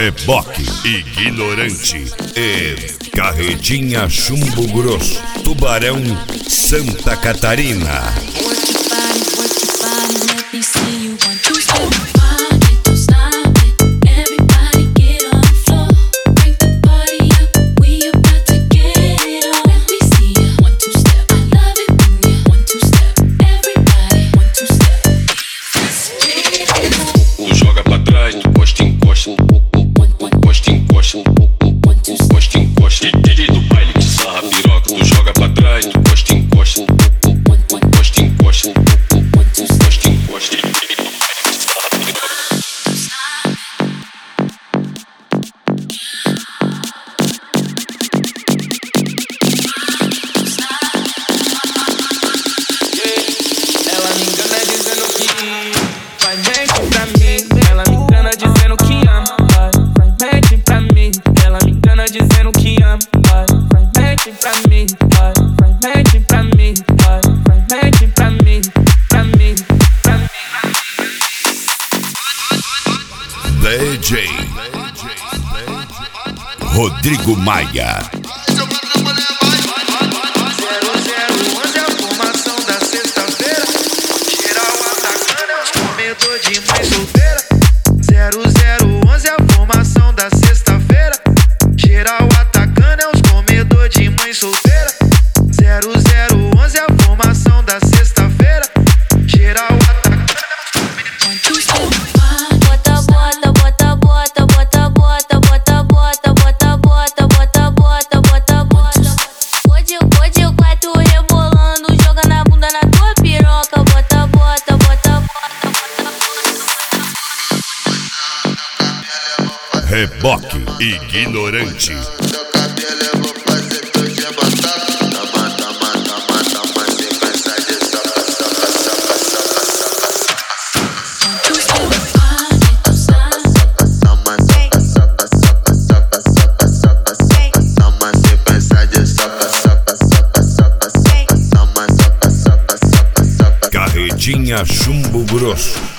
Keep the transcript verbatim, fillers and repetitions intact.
Reboque Ignorante e Carretinha Chumbo Grosso, Tubarão, Santa Catarina. D J Rodrigo Maia. zero zero onze a formação da sexta-feira. Geral atacando é os comedor de mãe solteira. zero zero onze a formação da sexta-feira. Geral atacando é os comedor de mãe solteira. zero zero onze a formação da sexta-feira. Geral atacando Reboque Ignorante. Seu cabelo eu vou fazer tu te botar. Mata, mata, mata, uma sequência de soca, soca, soca, soca, soca, uma sequência de soca, soca, soca, soca, soca, uma sequência de soca, soca, soca, soca, soca, soca. Carretinha Chumbo Grosso.